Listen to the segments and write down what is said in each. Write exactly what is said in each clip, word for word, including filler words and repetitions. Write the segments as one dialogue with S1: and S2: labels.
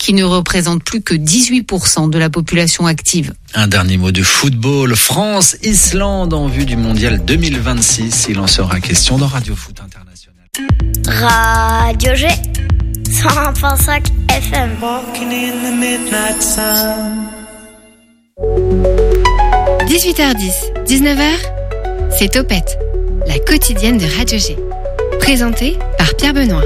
S1: qui ne représente plus que dix-huit pour cent de la population active.
S2: Un dernier mot de football. France-Islande en vue du mondial deux mille vingt-six. Il en sera question dans Radio Foot International.
S3: Radio G, cent un virgule cinq F M.
S4: dix-huit heures dix, dix-neuf heures, c'est Topette, la quotidienne de Radio G. Présentée par Pierre Benoît.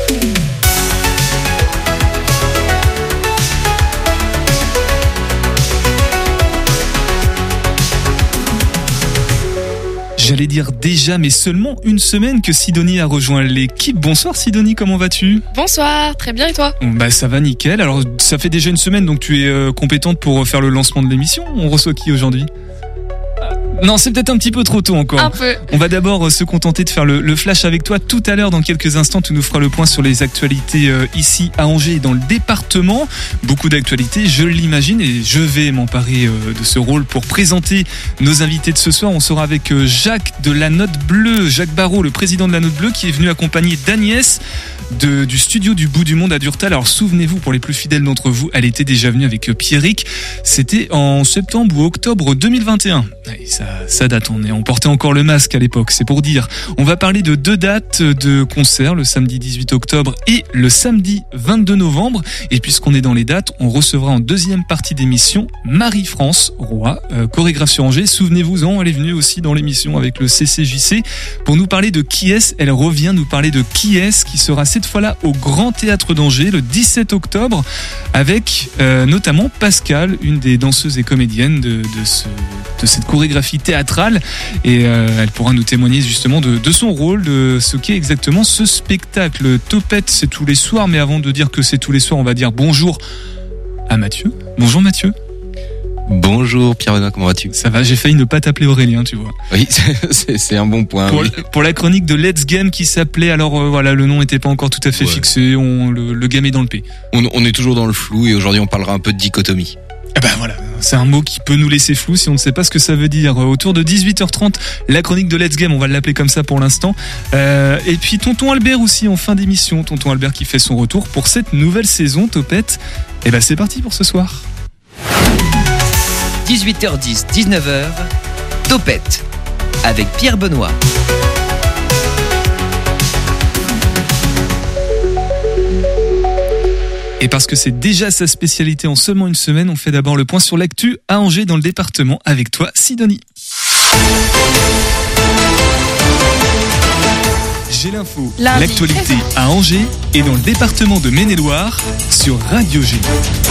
S5: J'allais dire déjà, mais seulement une semaine que Sidonie a rejoint l'équipe. Bonsoir Sidonie, comment vas-tu ?
S6: Bonsoir, très bien et toi ?
S5: Bah ça va nickel. Alors ça fait déjà une semaine, donc tu es euh, compétente pour faire le lancement de l'émission. On reçoit qui aujourd'hui ? Non, c'est peut-être un petit peu trop tôt encore.
S6: Un peu.
S5: On va d'abord se contenter de faire le, le flash avec toi tout à l'heure. Dans quelques instants, tu nous feras le point sur les actualités euh, ici à Angers et dans le département. Beaucoup d'actualités, je l'imagine, et je vais m'emparer euh, de ce rôle pour présenter nos invités de ce soir. On sera avec euh, Jacques de la Note Bleue, Jacques Barrault, le président de la Note Bleue, qui est venu accompagner d'Agnès de, du studio du bout du monde à Durtal. Alors souvenez-vous, pour les plus fidèles d'entre vous, elle était déjà venue avec Pierrick. C'était en septembre ou octobre deux mille vingt et un. Et ça, ça date, on, est, on portait encore le masque à l'époque, c'est pour dire. On va parler de deux dates de concert, le samedi dix-huit octobre et le samedi vingt-deux novembre. Et puisqu'on est dans les dates, on recevra en deuxième partie d'émission Marie-France Roy, euh, chorégraphe sur Angers. Souvenez-vous-en, elle est venue aussi dans l'émission avec le C C J C pour nous parler de Qui est-ce. Elle revient nous parler de Qui est-ce, qui sera cette fois-là au Grand Théâtre d'Angers le dix-sept octobre avec euh, notamment Pascal, une des danseuses et comédiennes de, de, ce, de cette chorégraphie théâtrale, et euh, elle pourra nous témoigner justement de, de son rôle, de ce qu'est exactement ce spectacle. Topette, c'est tous les soirs, mais avant de dire que c'est tous les soirs, on va dire bonjour à Mathieu. Bonjour Mathieu.
S7: Bonjour Pierre-Benoît, comment vas-tu ?
S5: Ça va, j'ai failli ne pas t'appeler Aurélien, tu vois.
S7: Oui, c'est, c'est un bon point.
S5: Pour,
S7: oui.
S5: pour la chronique de Let's Game qui s'appelait, alors euh, voilà, le nom n'était pas encore tout à fait ouais. fixé, on, le, le game est dans le P.
S7: On, on est toujours dans le flou et aujourd'hui on parlera un peu de dichotomie.
S5: Eh ben voilà, c'est un mot qui peut nous laisser flou si on ne sait pas ce que ça veut dire. Autour de dix-huit heures trente, la chronique de Let's Game, on va l'appeler comme ça pour l'instant. Euh, et puis Tonton Albert aussi en fin d'émission, Tonton Albert qui fait son retour pour cette nouvelle saison Topette. Et ben c'est parti pour ce soir.
S8: dix-huit heures dix, dix-neuf heures, Topette avec Pierre Benoît.
S5: Et parce que c'est déjà sa spécialité en seulement une semaine, on fait d'abord le point sur l'actu à Angers dans le département avec toi, Sidonie. J'ai l'info,
S6: Lundi.
S5: L'actualité à Angers et dans le département de Maine-et-Loire sur Radio G.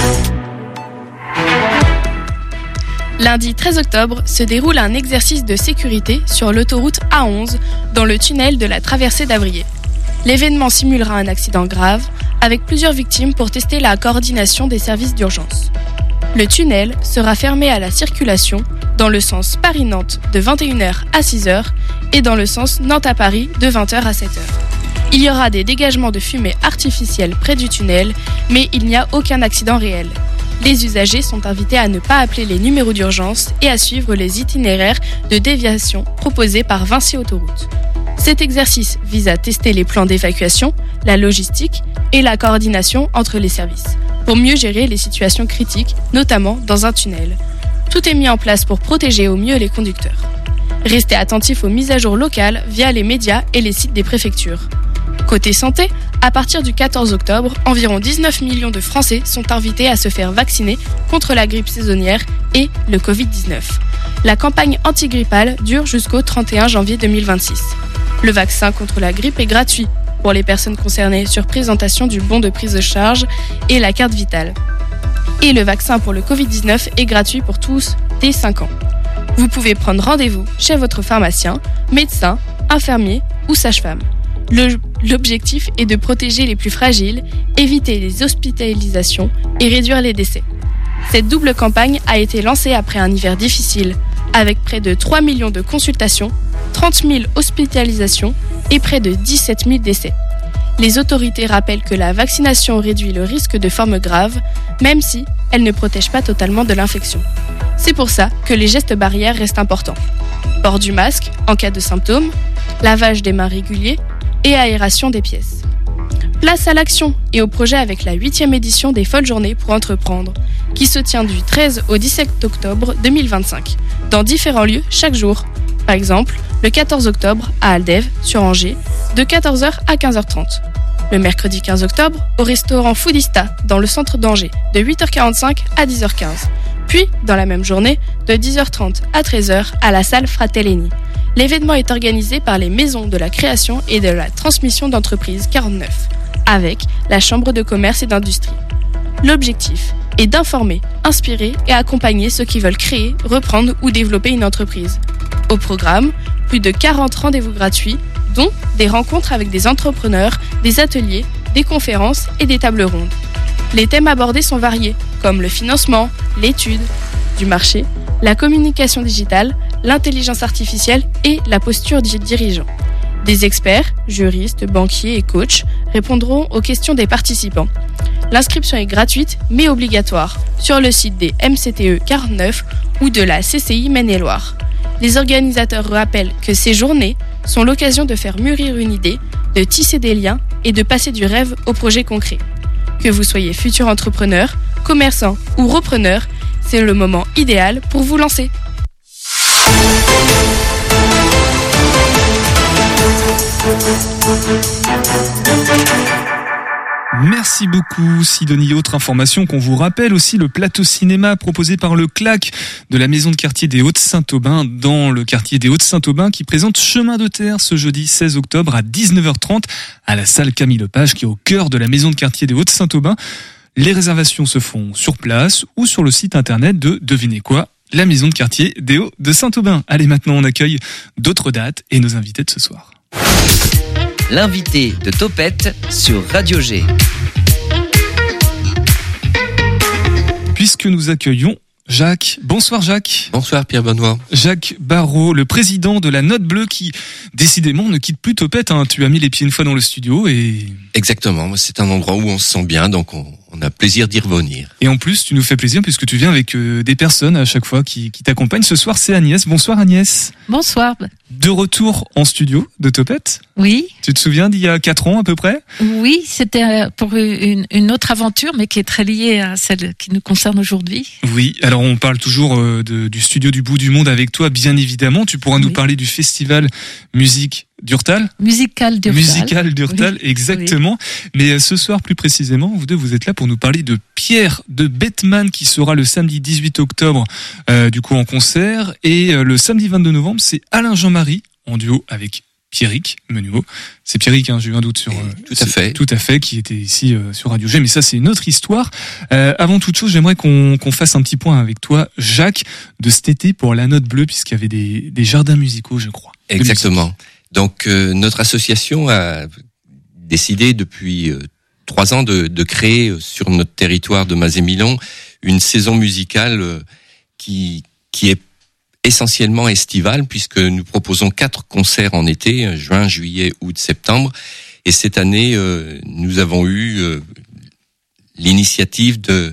S6: Lundi treize octobre se déroule un exercice de sécurité sur l'autoroute A onze dans le tunnel de la traversée d'Avrier. L'événement simulera un accident grave avec plusieurs victimes pour tester la coordination des services d'urgence. Le tunnel sera fermé à la circulation dans le sens Paris-Nantes de vingt et une heures à six heures et dans le sens Nantes-à-Paris de vingt heures à sept heures. Il y aura des dégagements de fumée artificielle près du tunnel, mais il n'y a aucun accident réel. Les usagers sont invités à ne pas appeler les numéros d'urgence et à suivre les itinéraires de déviation proposés par Vinci Autoroute. Cet exercice vise à tester les plans d'évacuation, la logistique et la coordination entre les services, pour mieux gérer les situations critiques, notamment dans un tunnel. Tout est mis en place pour protéger au mieux les conducteurs. Restez attentifs aux mises à jour locales via les médias et les sites des préfectures. Côté santé, à partir du quatorze octobre, environ dix-neuf millions de Français sont invités à se faire vacciner contre la grippe saisonnière et le covid dix-neuf. La campagne antigrippale dure jusqu'au trente et un janvier deux mille vingt-six. Le vaccin contre la grippe est gratuit pour les personnes concernées sur présentation du bon de prise de charge et la carte vitale. Et le vaccin pour le covid dix-neuf est gratuit pour tous dès cinq ans. Vous pouvez prendre rendez-vous chez votre pharmacien, médecin, infirmier ou sage-femme. Le, l'objectif est de protéger les plus fragiles, éviter les hospitalisations et réduire les décès. Cette double campagne a été lancée après un hiver difficile, avec près de trois millions de consultations, trente mille hospitalisations et près de dix-sept mille décès. Les autorités rappellent que la vaccination réduit le risque de formes graves, même si elle ne protège pas totalement de l'infection. C'est pour ça que les gestes barrières restent importants. Port du masque en cas de symptômes, lavage des mains réguliers et aération des pièces. Place à l'action et au projet avec la huitième édition des Folles Journées pour entreprendre, qui se tient du treize au dix-sept octobre deux mille vingt-cinq, dans différents lieux chaque jour. Par exemple, le quatorze octobre à Aldève, sur Angers, de quatorze heures à quinze heures trente. Le mercredi quinze octobre, au restaurant Foodista, dans le centre d'Angers, de huit heures quarante-cinq à dix heures quinze. Puis, dans la même journée, de dix heures trente à treize heures, à la salle Fratellini. L'événement est organisé par les Maisons de la Création et de la Transmission d'entreprise quarante-neuf, avec la Chambre de commerce et d'industrie. L'objectif est d'informer, inspirer et accompagner ceux qui veulent créer, reprendre ou développer une entreprise. Au programme, plus de quarante rendez-vous gratuits, dont des rencontres avec des entrepreneurs, des ateliers, des conférences et des tables rondes. Les thèmes abordés sont variés, comme le financement, l'étude du marché, la communication digitale, l'intelligence artificielle et la posture du dirigeant. Des experts, juristes, banquiers et coachs répondront aux questions des participants. L'inscription est gratuite mais obligatoire sur le site des M C T E quarante-neuf ou de la C C I Maine-et-Loire. Les organisateurs rappellent que ces journées sont l'occasion de faire mûrir une idée, de tisser des liens et de passer du rêve au projet concret. Que vous soyez futur entrepreneur, commerçant ou repreneur, c'est le moment idéal pour vous lancer.
S5: Merci beaucoup Sidonie. Autre information qu'on vous rappelle aussi, le plateau cinéma proposé par le C L A C de la maison de quartier des Hauts-de-Saint-Aubin dans le quartier des Hauts-de-Saint-Aubin qui présente Chemin de terre ce jeudi seize octobre à dix-neuf heures trente à la salle Camille Lepage qui est au cœur de la maison de quartier des Hauts-de-Saint-Aubin. Les réservations se font sur place ou sur le site internet de, devinez quoi, la maison de quartier des Hauts-de-Saint-Aubin. Allez, maintenant on accueille d'autres dates et nos invités de ce soir.
S8: L'invité de Topette sur Radio G.
S5: Puisque nous accueillons Jacques. Bonsoir Jacques.
S7: Bonsoir Pierre Benoît.
S5: Jacques Barrault, le président de la Note Bleue qui, décidément, ne quitte plus Topette. Hein. Tu as mis les pieds une fois dans le studio et...
S7: Exactement, c'est un endroit où on se sent bien, donc on, on a plaisir d'y revenir.
S5: Et en plus, tu nous fais plaisir puisque tu viens avec euh, des personnes à chaque fois qui, qui t'accompagnent. Ce soir, c'est Agnès. Bonsoir Agnès.
S9: Bonsoir.
S5: De retour en studio de Topette.
S9: Oui.
S5: Tu te souviens d'il y a quatre ans à peu près?
S9: Oui, c'était pour une, une autre aventure, mais qui est très liée à celle qui nous concerne aujourd'hui.
S5: Oui, alors on parle toujours de, du studio du bout du monde avec toi, bien évidemment. Tu pourras oui. nous parler du festival Musique Durtal.
S9: Musical Durtal.
S5: Musical Durtal, oui. Exactement. Oui. Mais ce soir, plus précisément, vous deux, vous êtes là pour nous parler de Pierre de Bettman qui sera le samedi dix-huit octobre, euh, du coup en concert. Et euh, le samedi vingt-deux novembre, c'est Alain Jean-Marie en duo avec Pierrick Menuveau. C'est Pierrick, hein, j'ai eu un doute sur... Euh,
S7: tout à fait.
S5: Tout à fait, qui était ici euh, sur Radio G, mais ça c'est une autre histoire. Euh, avant toute chose, j'aimerais qu'on, qu'on fasse un petit point avec toi, Jacques, de cet été pour la Note Bleue, puisqu'il y avait des, des jardins musicaux, je crois.
S7: Exactement. Donc euh, notre association a décidé depuis euh, trois ans de, de créer euh, sur notre territoire de Mazé-Milon une saison musicale euh, qui, qui est essentiellement estivale, puisque nous proposons quatre concerts en été, juin, juillet, août, septembre. Et cette année, euh, nous avons eu euh, l'initiative de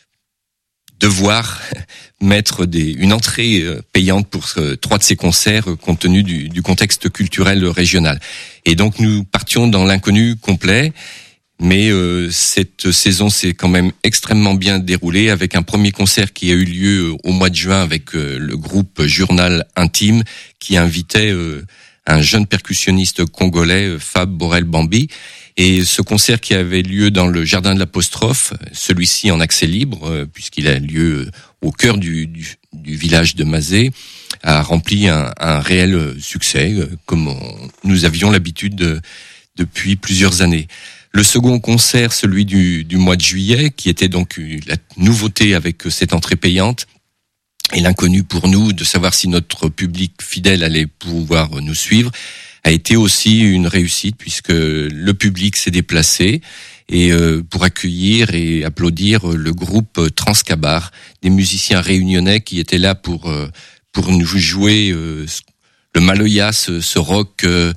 S7: devoir mettre des, une entrée payante pour euh, trois de ces concerts, euh, compte tenu du, du contexte culturel régional. Et donc nous partions dans l'inconnu complet. Mais euh, cette saison s'est quand même extrêmement bien déroulée avec un premier concert qui a eu lieu au mois de juin avec euh, le groupe Journal Intime qui invitait euh, un jeune percussionniste congolais, Fab Borel-Bambi. Et ce concert qui avait lieu dans le Jardin de l'Apostrophe, celui-ci en accès libre, euh, puisqu'il a lieu au cœur du, du, du village de Mazé, a rempli un, un réel succès, euh, comme on, nous avions l'habitude de, depuis plusieurs années. Le second concert, celui du, du mois de juillet, qui était donc la nouveauté avec cette entrée payante, et l'inconnu pour nous de savoir si notre public fidèle allait pouvoir nous suivre, a été aussi une réussite puisque le public s'est déplacé et euh, pour accueillir et applaudir le groupe Transcabar, des musiciens réunionnais qui étaient là pour euh, pour nous jouer euh, le Maloya, ce, ce rock euh,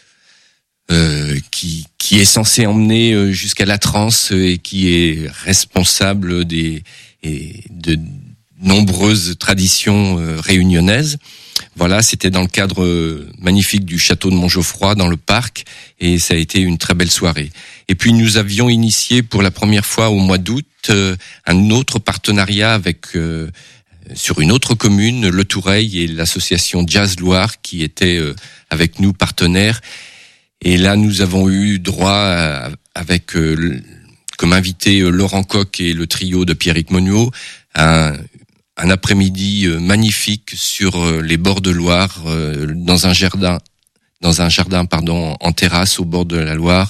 S7: Euh, qui qui est censé emmener euh, jusqu'à la trance et qui est responsable des et de nombreuses traditions euh, réunionnaises. Voilà, c'était dans le cadre euh, magnifique du château de Montgeoffroy, dans le parc, et ça a été une très belle soirée. Et puis nous avions initié pour la première fois au mois d'août euh, un autre partenariat avec euh, sur une autre commune, Le Toureil, et l'association Jazz Loire qui était euh, avec nous partenaires. Et là, nous avons eu droit à, avec euh, comme invité euh, Laurent Coq et le trio de Pierrick Monod, à un, un après-midi euh, magnifique sur euh, les bords de Loire, euh, dans un jardin, dans un jardin pardon, en terrasse au bord de la Loire.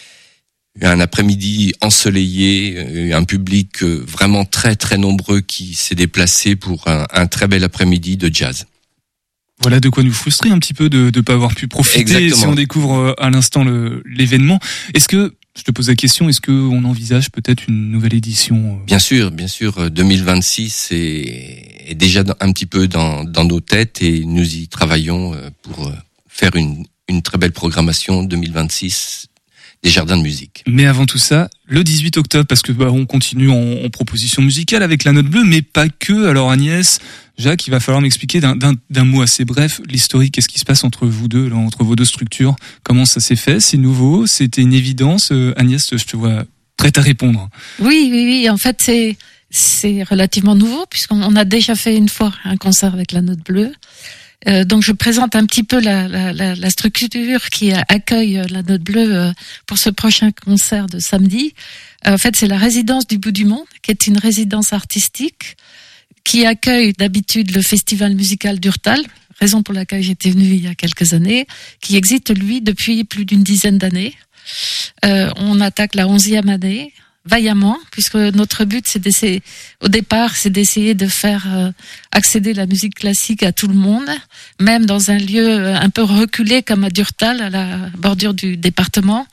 S7: Un après-midi ensoleillé, un public vraiment très très nombreux qui s'est déplacé pour un, un très bel après-midi de jazz.
S5: Voilà de quoi nous frustrer un petit peu de ne pas avoir pu profiter. Exactement. Si on découvre à l'instant le, l'événement. Est-ce que, je te pose la question, est-ce qu'on envisage peut-être une nouvelle édition?
S7: Bien sûr, bien sûr. deux mille vingt-six est, est déjà un petit peu dans, dans nos têtes et nous y travaillons pour faire une, une très belle programmation deux mille vingt-six des jardins de musique.
S5: Mais avant tout ça, le dix-huit octobre, parce que bah, on continue en, en proposition musicale avec la Note Bleue, mais pas que. Alors Agnès, Jacques, il va falloir m'expliquer d'un, d'un, d'un mot assez bref l'historique. Qu'est-ce qui se passe entre vous deux, là, entre vos deux structures? Comment ça s'est fait? C'est nouveau? C'était une évidence? euh, Agnès, je te vois prête à répondre.
S9: Oui, oui, oui. En fait, c'est c'est relativement nouveau puisqu'on a déjà fait une fois un concert avec la Note Bleue. Euh, donc je présente un petit peu la, la, la, la structure qui accueille la Note Bleue pour ce prochain concert de samedi. Euh, en fait, c'est la résidence du Bout du Monde, qui est une résidence artistique qui accueille d'habitude le festival musical d'Urtal, raison pour laquelle j'étais venue il y a quelques années, qui existe lui depuis plus d'une dizaine d'années. Euh, on attaque la onzième année. Vaillamment, puisque notre but, c'est d'essayer, au départ, c'est d'essayer de faire euh, accéder la musique classique à tout le monde, même dans un lieu un peu reculé comme à Durtal, à la bordure du département.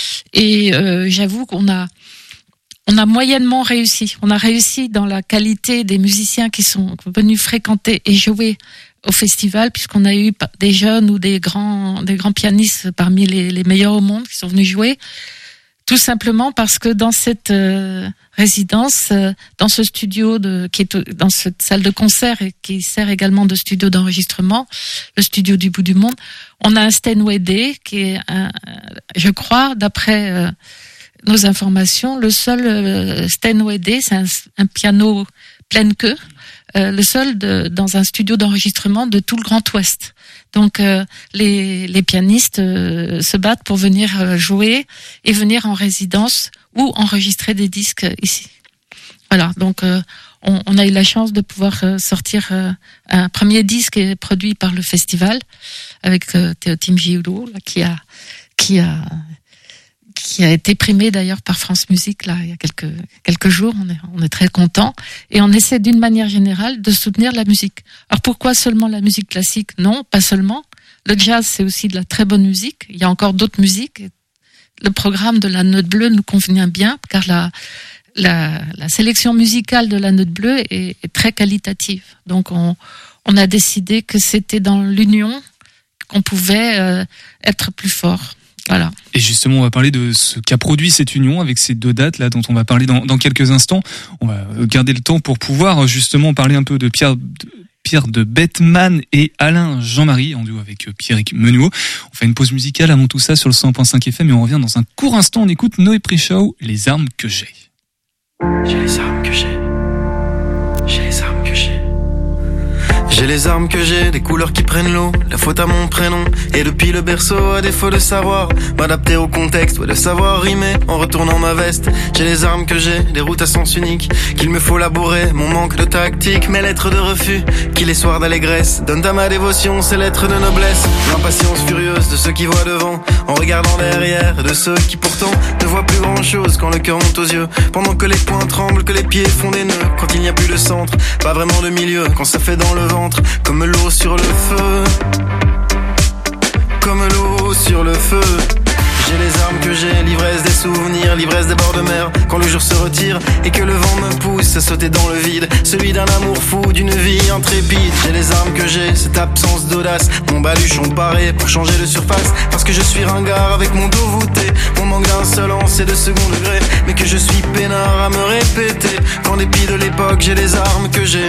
S9: Et euh, j'avoue qu'on a, on a moyennement réussi. On a réussi dans la qualité des musiciens qui sont venus fréquenter et jouer au festival, puisqu'on a eu des jeunes ou des grands, des grands pianistes parmi les, les meilleurs au monde qui sont venus jouer. Tout simplement parce que dans cette euh, résidence, euh, dans ce studio de, qui est dans cette salle de concert et qui sert également de studio d'enregistrement, le studio du Bout du Monde, on a un Steinway D qui est, un, je crois, d'après euh, nos informations, le seul euh, Steinway D, c'est un, un piano pleine queue, euh, le seul de, dans un studio d'enregistrement de tout le Grand Ouest. Donc euh, les, les pianistes euh, se battent pour venir euh, jouer et venir en résidence ou enregistrer des disques ici. Voilà, donc euh, on, on a eu la chance de pouvoir euh, sortir euh, un premier disque produit par le festival avec euh, Théotime Gioulot, là, qui a qui a qui a été primé d'ailleurs par France Musique là il y a quelques quelques jours. On est on est très content et on essaie d'une manière générale de soutenir la musique. Alors pourquoi seulement la musique classique? Non, pas seulement. Le jazz, c'est aussi de la très bonne musique. Il y a encore d'autres musiques. Le programme de la Note Bleue nous convient bien car la la, la sélection musicale de la Note Bleue est, est très qualitative. Donc on on a décidé que c'était dans l'union qu'on pouvait euh, être plus fort. Voilà.
S5: Et justement, on va parler de ce qu'a produit cette union avec ces deux dates là dont on va parler dans, dans quelques instants. On va garder le temps pour pouvoir justement parler un peu de Pierre de, Pierre de Bettman et Alain Jean-Marie en duo avec Pierrick Monod. On fait une pause musicale avant tout ça sur le cent point cinq F M et on revient dans un court instant. On écoute Noé Préchaud, Les armes que j'ai.
S10: J'ai les armes que j'ai. J'ai les armes que j'ai. J'ai les armes que j'ai, des couleurs qui prennent l'eau, la faute à mon prénom. Et depuis le berceau, à défaut de savoir m'adapter au contexte, ouais, de savoir rimer en retournant ma veste. J'ai les armes que j'ai, des routes à sens unique, qu'il me faut labourer, mon manque de tactique, mes lettres de refus, qui les soirs d'allégresse donnent à ma dévotion ces lettres de noblesse. L'impatience furieuse de ceux qui voient devant, en regardant derrière, de ceux qui pourtant ne voient plus grand chose quand le cœur monte aux yeux. Pendant que les poings tremblent, que les pieds font des nœuds, quand il n'y a plus de centre, pas vraiment de milieu, quand ça fait dans le vent. Comme l'eau sur le feu, comme l'eau sur le feu. J'ai les armes que j'ai, l'ivresse des souvenirs, l'ivresse des bords de mer. Quand le jour se retire et que le vent me pousse à sauter dans le vide, celui d'un amour fou, d'une vie intrépide. J'ai les armes que j'ai, cette absence d'audace, mon baluchon paré pour changer de surface. Parce que je suis ringard avec mon dos voûté, mon manque d'insolence et de second degré, mais que je suis peinard à me répéter. Qu'en dépit de l'époque, j'ai les armes que j'ai.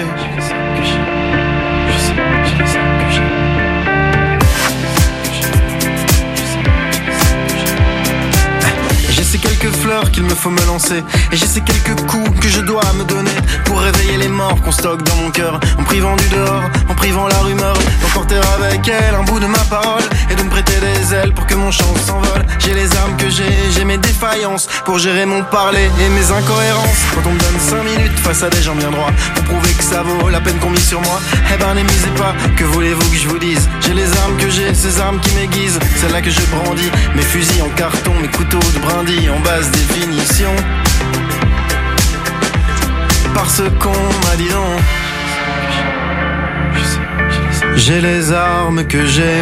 S10: J'ai ces quelques fleurs qu'il me faut me lancer, et j'ai ces quelques coups que je dois me donner pour réveiller les morts qu'on stocke dans mon cœur, en privant du dehors, en privant la rumeur, d'emporter avec elle un bout de ma parole et de me prêter des ailes pour que mon chant s'envole. J'ai les armes que j'ai, j'ai mes défaillances pour gérer mon parler et mes incohérences. Quand on me donne cinq minutes face à des gens bien droits pour prouver que ça vaut la peine qu'on mise sur moi, eh ben n'émisez pas, que voulez-vous que je vous dise? J'ai les armes que j'ai, ces armes qui m'aiguisent, celles-là que je brandis, mes fusils en carton, mes couteaux de brindilles en basse définition. Parce qu'on m'a dit non. J'ai les armes que j'ai.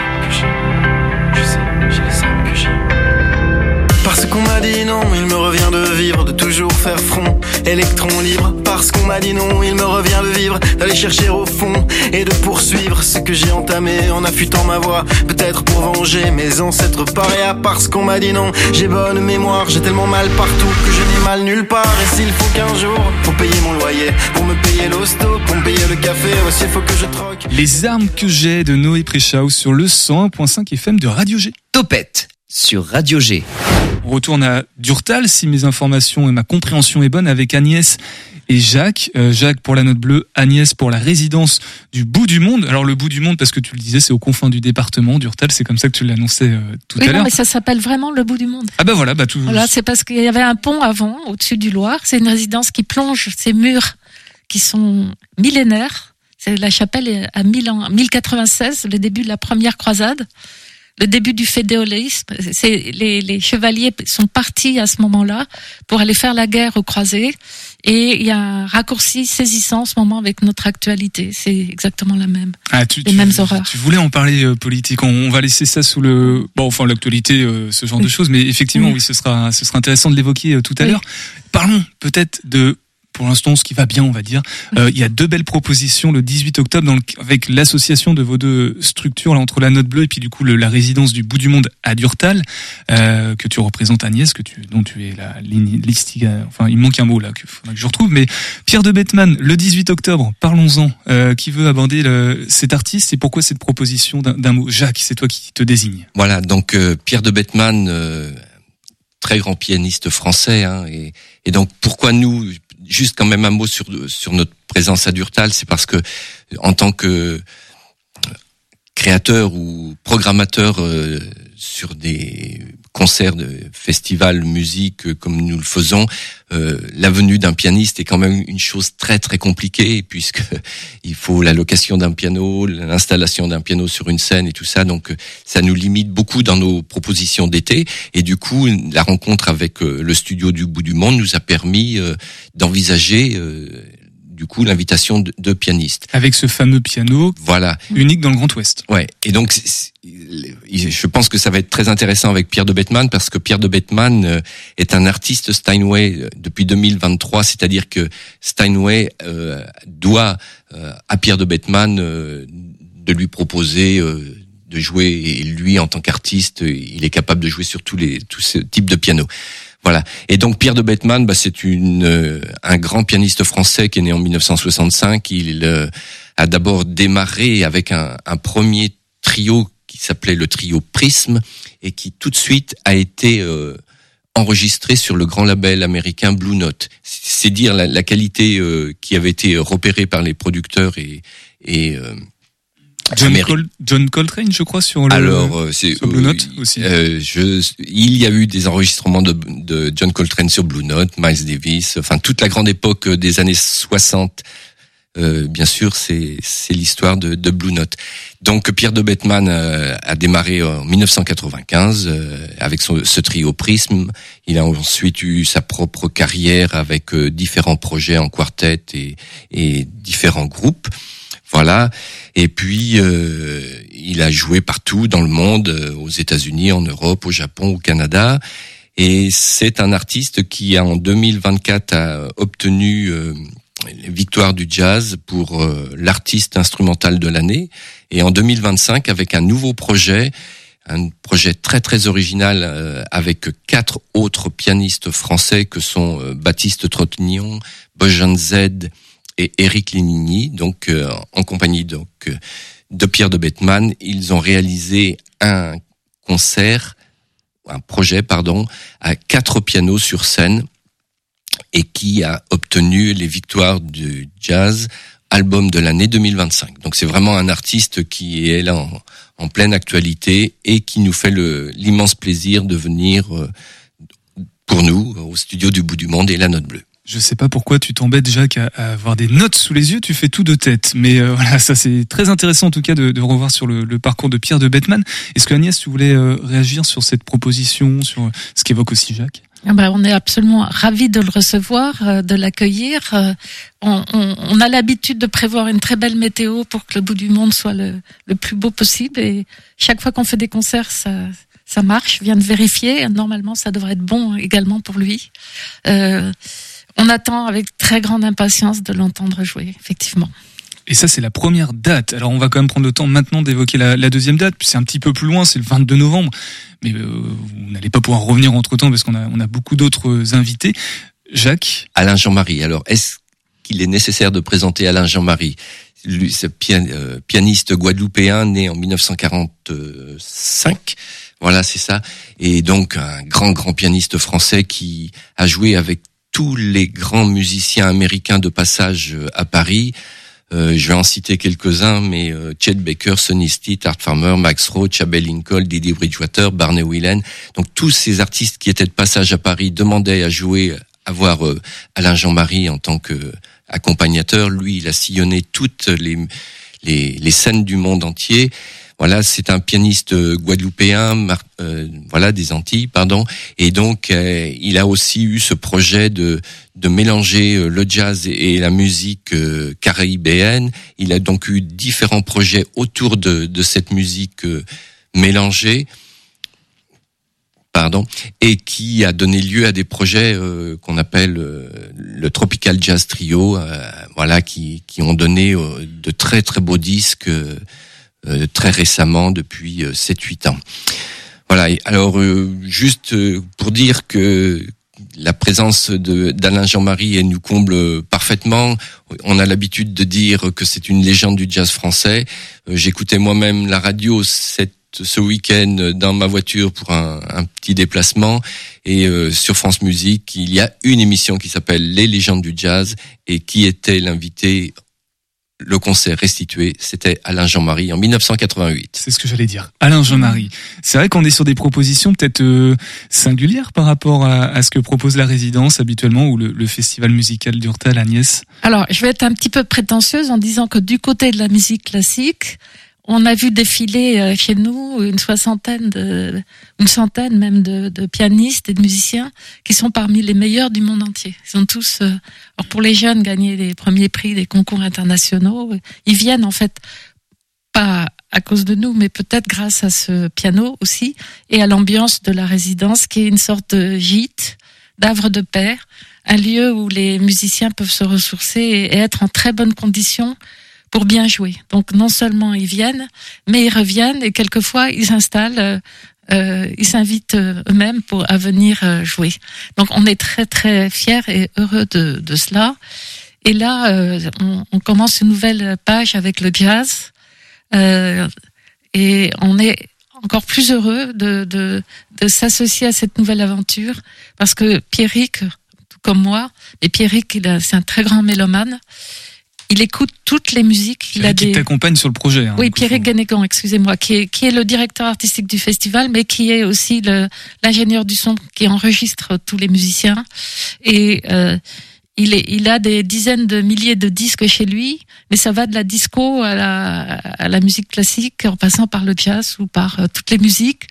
S10: Parce qu'on m'a dit non, il me revient de vivre, de toujours faire front, électron libre. Parce qu'on m'a dit non, il me revient de vivre, d'aller chercher au fond et de poursuivre ce que j'ai entamé en affûtant ma voix, peut-être pour venger mes ancêtres parias. Parce qu'on m'a dit non, j'ai bonne mémoire, j'ai tellement mal partout que je n'ai mal nulle part. Et s'il faut qu'un jour, pour payer mon loyer, pour me payer l'hosto, pour me payer le café, aussi il faut que je troque.
S5: Les armes que j'ai de Noé Préchaus sur le cent un virgule cinq F M de Radio G.
S8: Topette sur Radio G.
S5: On retourne à Durtal, si mes informations et ma compréhension est bonne, avec Agnès et Jacques. Euh, Jacques pour la note bleue, Agnès pour la résidence du bout du monde. Alors le bout du monde, parce que tu le disais, c'est aux confins du département. Durtal, c'est comme ça que tu l'annonçais euh, tout
S9: oui,
S5: à
S9: non,
S5: l'heure.
S9: Mais ça s'appelle vraiment le bout du monde.
S5: Ah bah voilà, bah tout.
S9: Voilà, c'est parce qu'il y avait un pont avant, au-dessus du Loir. C'est une résidence qui plonge ces murs qui sont millénaires. C'est la chapelle est à mille quatre-vingt-seize, le début de la première croisade. Le début du féodalisme, c'est les, les chevaliers sont partis à ce moment-là pour aller faire la guerre aux croisés, et il y a un raccourci saisissant en ce moment avec notre actualité. C'est exactement la même.
S5: Ah, tu,
S9: les
S5: tu,
S9: mêmes horreurs.
S5: Tu voulais en parler euh, politique. On, on va laisser ça sous le bon, enfin l'actualité, euh, ce genre
S9: oui.
S5: de choses. Mais effectivement, oui, oui ce sera, ce sera intéressant de l'évoquer euh, tout à oui. l'heure. Parlons peut-être de. Pour l'instant, ce qui va bien, on va dire. Euh, il y a deux belles propositions le dix-huit octobre dans le, avec l'association de vos deux structures là, entre la Note Bleue et puis du coup le, la résidence du bout du monde à Durtal, euh, que tu représentes, Agnès, que tu, dont tu es la listiga. Enfin, il me manque un mot là que faudrait que je retrouve. Mais Pierre de Bettman, le dix-huit octobre, parlons-en. Euh, qui veut aborder le, cet artiste et pourquoi cette proposition d'un, d'un mot? Jacques, c'est toi qui te désigne.
S7: Voilà, donc euh, Pierre de Bettman, euh, très grand pianiste français, hein, et, et donc pourquoi nous? Juste quand même un mot sur sur notre présence à Durtal, c'est parce que en tant que créateur ou programmateur euh, sur des concerts de festivals musique comme nous le faisons, euh, la venue d'un pianiste est quand même une chose très très compliquée, puisque il faut la location d'un piano, l'installation d'un piano sur une scène et tout ça, donc ça nous limite beaucoup dans nos propositions d'été. Et du coup, la rencontre avec euh, le studio du bout du monde nous a permis euh, d'envisager euh, du coup l'invitation de, de pianistes.
S5: Avec ce fameux piano,
S7: voilà,
S5: unique dans le Grand Ouest.
S7: Ouais. Et donc, c'est, c'est, je pense que ça va être très intéressant avec Pierre de Bettman, parce que Pierre de Bettman est un artiste Steinway depuis deux mille vingt-trois, c'est-à-dire que Steinway euh, doit euh, à Pierre de Bettman euh, de lui proposer euh, de jouer, et lui en tant qu'artiste, il est capable de jouer sur tous les tous ces types de pianos. Voilà. Et donc Pierre de Bettman, bah, c'est une euh, un grand pianiste français qui est né en dix-neuf cent soixante-cinq. Il euh, a d'abord démarré avec un, un premier trio qui s'appelait le trio Prism, et qui tout de suite a été euh, enregistré sur le grand label américain Blue Note. C'est dire la, la qualité euh, qui avait été repérée par les producteurs et et euh,
S5: John, Col- John Coltrane, je crois, sur le
S7: Alors, c'est,
S5: sur Blue Note
S7: euh,
S5: aussi.
S7: Euh, je, il y a eu des enregistrements de, de John Coltrane sur Blue Note, Miles Davis, enfin toute la grande époque des années soixante. Euh, bien sûr, c'est c'est l'histoire de, de Blue Note. Donc Pierre de Bettman euh, a démarré en dix-neuf cent quatre-vingt-quinze euh, avec son, ce trio Prism. Il a ensuite eu sa propre carrière avec euh, différents projets en quartet et, et différents groupes. Voilà. Et puis, euh, il a joué partout dans le monde, euh, aux États-Unis, en Europe, au Japon, au Canada. Et c'est un artiste qui, en deux mille vingt-quatre, a obtenu euh, la victoire du jazz pour euh, l'artiste instrumental de l'année. Et en deux mille vingt-cinq, avec un nouveau projet, un projet très très original euh, avec quatre autres pianistes français que sont euh, Baptiste Trottignon, Bojan Z et Éric Lénigny, donc euh, en compagnie donc euh, de Pierre de Bettman, ils ont réalisé un concert, un projet pardon, à quatre pianos sur scène et qui a obtenu les victoires du jazz album de l'année deux mille vingt-cinq. Donc c'est vraiment un artiste qui est là en, en pleine actualité et qui nous fait le, l'immense plaisir de venir euh, pour nous au studio du Bout du Monde et la Note Bleue.
S5: Je sais pas pourquoi tu t'embêtes, Jacques, à, à avoir des notes sous les yeux, tu fais tout de tête. Mais euh, voilà, ça c'est très intéressant en tout cas de, de revoir sur le, le parcours de Pierre de Bettman. Est-ce que Agnès, tu voulais euh, réagir sur cette proposition, sur ce qu'évoque aussi Jacques ?
S9: Ah ben, on est absolument ravis de le recevoir, euh, de l'accueillir. Euh, on, on, on a l'habitude de prévoir une très belle météo pour que le Bout du Monde soit le, le plus beau possible. Et chaque fois qu'on fait des concerts, ça, ça marche. Je viens de vérifier. Normalement, ça devrait être bon également pour lui. Euh, on attend avec très grande impatience de l'entendre jouer, effectivement.
S5: Et ça, c'est la première date. Alors, on va quand même prendre le temps maintenant d'évoquer la, la deuxième date. C'est un petit peu plus loin, c'est le vingt-deux novembre. Mais euh, vous n'allez pas pouvoir revenir entre-temps parce qu'on a, on a beaucoup d'autres invités. Jacques ?
S7: Alain Jean-Marie. Alors, est-ce qu'il est nécessaire de présenter Alain Jean-Marie ? Lui, ce pian, euh, pianiste guadeloupéen né en dix-neuf cent quarante-cinq. Voilà, c'est ça. Et donc, un grand, grand pianiste français qui a joué avec tous les grands musiciens américains de passage à Paris. Euh, je vais en citer quelques-uns, mais euh, Chet Baker, Sonny Stitt, Art Farmer, Max Roach, Abel Lincoln, Didi Bridgewater, Barney Whelan. Donc tous ces artistes qui étaient de passage à Paris demandaient à jouer, à voir euh, Alain Jean-Marie en tant que accompagnateur. Lui, il a sillonné toutes les, les, les scènes du monde entier. Voilà, c'est un pianiste guadeloupéen, mar- euh, voilà, des Antilles, pardon. Et donc, euh, il a aussi eu ce projet de de mélanger le jazz et la musique euh, caribéenne. Il a donc eu différents projets autour de de cette musique euh, mélangée, pardon, et qui a donné lieu à des projets euh, qu'on appelle euh, le Tropical Jazz Trio, euh, voilà, qui qui ont donné euh, de très très beaux disques. Euh, Euh, très récemment, depuis euh, sept huit ans. Voilà, et alors euh, juste euh, pour dire que la présence de d'Alain Jean-Marie elle nous comble parfaitement. On a l'habitude de dire que c'est une légende du jazz français. Euh, j'écoutais moi-même la radio cette ce week-end dans ma voiture pour un, un petit déplacement et euh, sur France Musique, il y a une émission qui s'appelle Les légendes du jazz et qui était l'invité. Le concert restitué, c'était Alain Jean-Marie en dix-neuf cent quatre-vingt-huit.
S5: C'est ce que j'allais dire. Alain Jean-Marie. C'est vrai qu'on est sur des propositions peut-être euh, singulières par rapport à, à ce que propose la résidence habituellement ou le, le festival musical d'Urtal, Agnès.
S9: Alors, je vais être un petit peu prétentieuse en disant que du côté de la musique classique, on a vu défiler chez nous une soixantaine, de, une centaine même de, de pianistes et de musiciens qui sont parmi les meilleurs du monde entier. Ils ont tous, euh, alors pour les jeunes, gagné les premiers prix des concours internationaux. Ils viennent en fait pas à cause de nous, mais peut-être grâce à ce piano aussi et à l'ambiance de la résidence qui est une sorte de gîte, d'havre de paix, un lieu où les musiciens peuvent se ressourcer et être en très bonne condition pour bien jouer. Donc non seulement ils viennent, mais ils reviennent et quelquefois ils s'installent, euh, ils s'invitent eux-mêmes pour à venir jouer. Donc on est très très fiers et heureux de, de cela. Et là, euh, on, on commence une nouvelle page avec le jazz euh, et on est encore plus heureux de, de, de s'associer à cette nouvelle aventure parce que Pierrick, tout comme moi, et Pierrick, il a, c'est un très grand mélomane. Il écoute toutes les musiques. Il
S5: Pierrick
S9: a des...
S5: qui t'accompagne sur le projet. Hein,
S9: oui, Pierrick Guénégan, excusez-moi, qui est, qui est le directeur artistique du festival, mais qui est aussi le, l'ingénieur du son qui enregistre tous les musiciens. Et euh, il, est, il a des dizaines de milliers de disques chez lui, mais ça va de la disco à la, à la musique classique, en passant par le jazz ou par euh, toutes les musiques.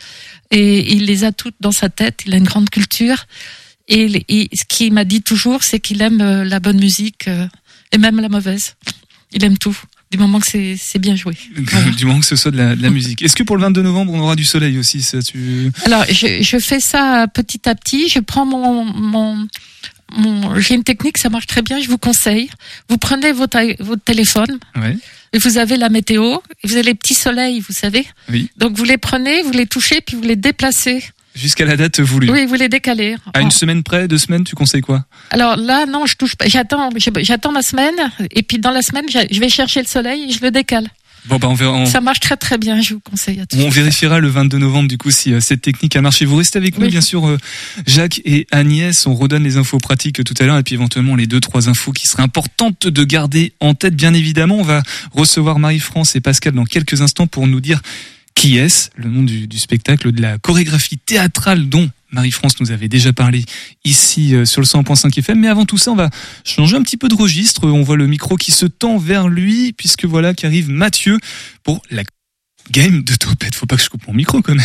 S9: Et il les a toutes dans sa tête. Il a une grande culture. Et, et ce qu'il m'a dit toujours, c'est qu'il aime euh, la bonne musique. Euh, Et même la mauvaise. Il aime tout. du moment que c'est, c'est bien joué. Voilà.
S5: Du moment que ce soit de la, de la musique. Est-ce que pour le vingt-deux novembre, on aura du soleil aussi, ça, tu...
S9: Alors, je, je fais ça petit à petit. Je prends mon, mon, mon, j'ai une technique, ça marche très bien. Je vous conseille. Vous prenez votre, votre téléphone.
S5: Ouais.
S9: Et vous avez la météo. Et vous avez les petits soleils, vous savez.
S5: Oui.
S9: Donc, vous les prenez, vous les touchez, puis vous les déplacez.
S5: Jusqu'à la date voulue.
S9: Oui, vous les décalez.
S5: À une semaine près, deux semaines, tu conseilles quoi?
S9: Alors là, non, je touche pas. J'attends, j'attends la semaine. Et puis dans la semaine, je vais chercher le soleil et je le décale.
S5: Bon, bah, on verra. On...
S9: Ça marche très très bien, je vous conseille à tous.
S5: On vérifiera le vingt-deux novembre, du coup, si euh, cette technique a marché. Vous restez avec nous,
S9: oui.
S5: bien sûr, euh, Jacques et Agnès. On redonne les infos pratiques tout à l'heure et puis éventuellement les deux, trois infos qui seraient importantes de garder en tête, bien évidemment. On va recevoir Marie-France et Pascal dans quelques instants pour nous dire qui est-ce, le nom du, du spectacle, de la chorégraphie théâtrale dont Marie-France nous avait déjà parlé ici euh, sur le cent point cinq F M. Mais avant tout ça, on va changer un petit peu de registre. On voit le micro qui se tend vers lui, puisque voilà qu'arrive Mathieu pour la game de Topette. Faut pas que je coupe mon micro quand même.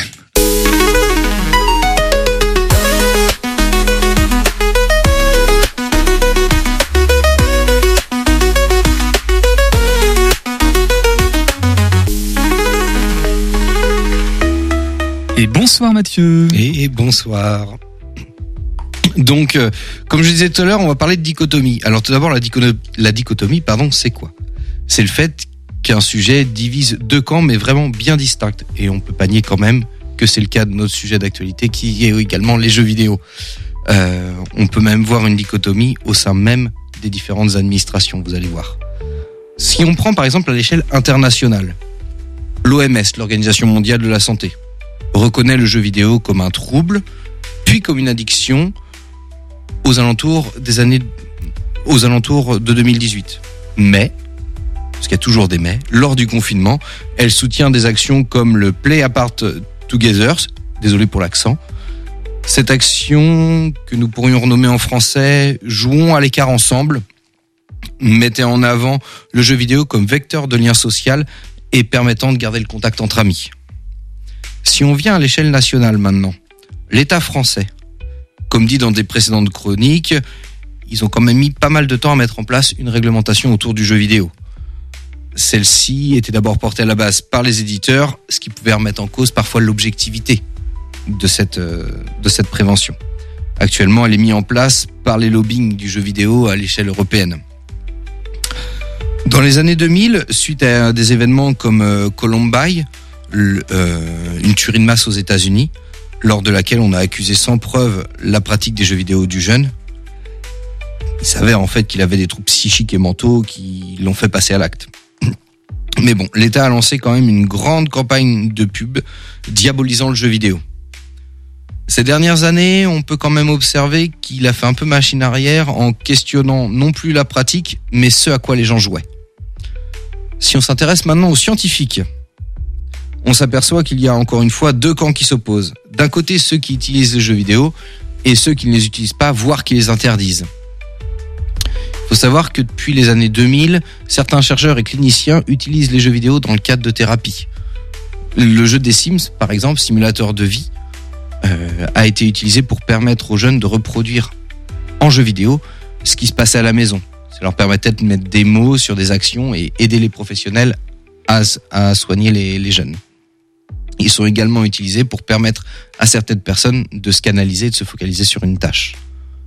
S5: Et bonsoir Mathieu.
S11: Et bonsoir. Donc, euh, comme je disais tout à l'heure, on va parler de dichotomie. Alors tout d'abord, la, dichotomie, la dichotomie, pardon, c'est quoi? C'est le fait qu'un sujet divise deux camps, mais vraiment bien distincts. Et on peut pas nier quand même que c'est le cas de notre sujet d'actualité, qui est également les jeux vidéo. Euh, on peut même voir une dichotomie au sein même des différentes administrations, vous allez voir. Si on prend par exemple à l'échelle internationale, l'O M S, l'Organisation mondiale de la santé, reconnaît le jeu vidéo comme un trouble, puis comme une addiction aux alentours des années, aux alentours de deux mille dix-huit. Mais, parce qu'il y a toujours des mais, lors du confinement, elle soutient des actions comme le Play Apart Together, désolé pour l'accent. Cette action, que nous pourrions renommer en français Jouons à l'écart ensemble, mettait en avant le jeu vidéo comme vecteur de lien social et permettant de garder le contact entre amis. Si on vient à l'échelle nationale maintenant, l'État français, comme dit dans des précédentes chroniques, ils ont quand même mis pas mal de temps à mettre en place une réglementation autour du jeu vidéo. Celle-ci était d'abord portée à la base par les éditeurs, ce qui pouvait remettre en cause parfois l'objectivité de cette, de cette prévention. Actuellement, elle est mise en place par les lobbying du jeu vidéo à l'échelle européenne. Dans les années deux mille, suite à des événements comme Columbine, Euh, une tuerie de masse aux États-Unis, lors de laquelle on a accusé sans preuve la pratique des jeux vidéo du jeune. Il s'avère en fait qu'il avait des troubles psychiques et mentaux qui l'ont fait passer à l'acte. Mais bon, l'État a lancé quand même une grande campagne de pub diabolisant le jeu vidéo. Ces dernières années, on peut quand même observer qu'il a fait un peu machine arrière en questionnant non plus la pratique, mais ce à quoi les gens jouaient. Si on s'intéresse maintenant aux scientifiques, on s'aperçoit qu'il y a encore une fois deux camps qui s'opposent. D'un côté, ceux qui utilisent les jeux vidéo et ceux qui ne les utilisent pas, voire qui les interdisent. Il faut savoir que depuis les années deux mille, certains chercheurs et cliniciens utilisent les jeux vidéo dans le cadre de thérapie. Le jeu des Sims, par exemple, simulateur de vie, euh, a été utilisé pour permettre aux jeunes de reproduire en jeu vidéo ce qui se passait à la maison. Ça leur permettait de mettre des mots sur des actions et aider les professionnels à, à soigner les, les jeunes. Ils sont également utilisés pour permettre à certaines personnes de se canaliser, de se focaliser sur une tâche.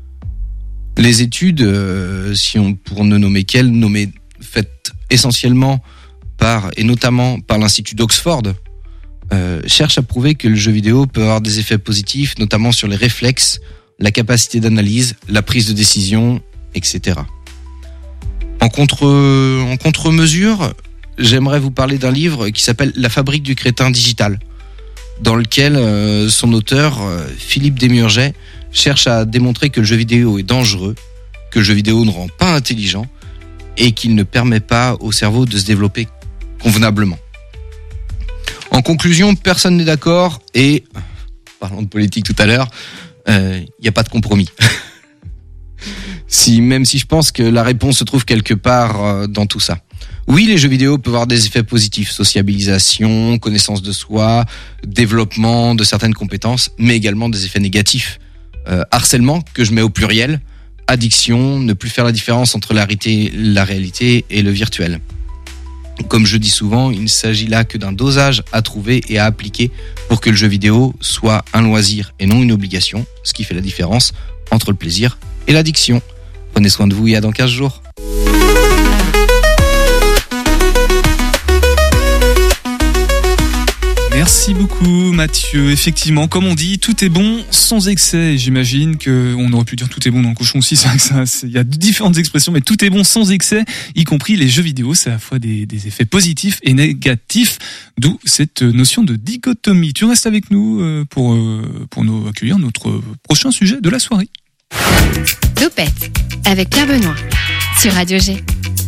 S11: Les études, euh, si on, pour ne nommer qu'elles, nommées, faites essentiellement par, et notamment par l'Institut d'Oxford, euh, cherchent à prouver que le jeu vidéo peut avoir des effets positifs, notamment sur les réflexes, la capacité d'analyse, la prise de décision, et cetera. En contre, en contre-mesure, j'aimerais vous parler d'un livre qui s'appelle La fabrique du crétin digital, dans lequel euh, son auteur, euh, Philippe Desmurget, cherche à démontrer que le jeu vidéo est dangereux, que le jeu vidéo ne rend pas intelligent et qu'il ne permet pas au cerveau de se développer convenablement. En conclusion, personne n'est d'accord et, parlons de politique tout à l'heure, il euh, n'y a pas de compromis. si, même si je pense que la réponse se trouve quelque part euh, dans tout ça. Oui, les jeux vidéo peuvent avoir des effets positifs, sociabilisation, connaissance de soi, développement de certaines compétences, mais également des effets négatifs. Euh, harcèlement, que je mets au pluriel, addiction, ne plus faire la différence entre la réalité, la réalité et le virtuel. Comme je dis souvent, il ne s'agit là que d'un dosage à trouver et à appliquer pour que le jeu vidéo soit un loisir et non une obligation, ce qui fait la différence entre le plaisir et l'addiction. Prenez soin de vous et à dans quinze jours.
S5: Merci beaucoup Mathieu. Effectivement, comme on dit, tout est bon sans excès. J'imagine qu'on aurait pu dire tout est bon dans le cochon aussi. C'est vrai que ça, il y a différentes expressions, mais tout est bon sans excès, y compris les jeux vidéo. C'est à la fois des, des effets positifs et négatifs, d'où cette notion de dichotomie. Tu restes avec nous pour, pour nous accueillir notre prochain sujet de la soirée.
S4: Topette avec Pierre Benoît sur Radio G.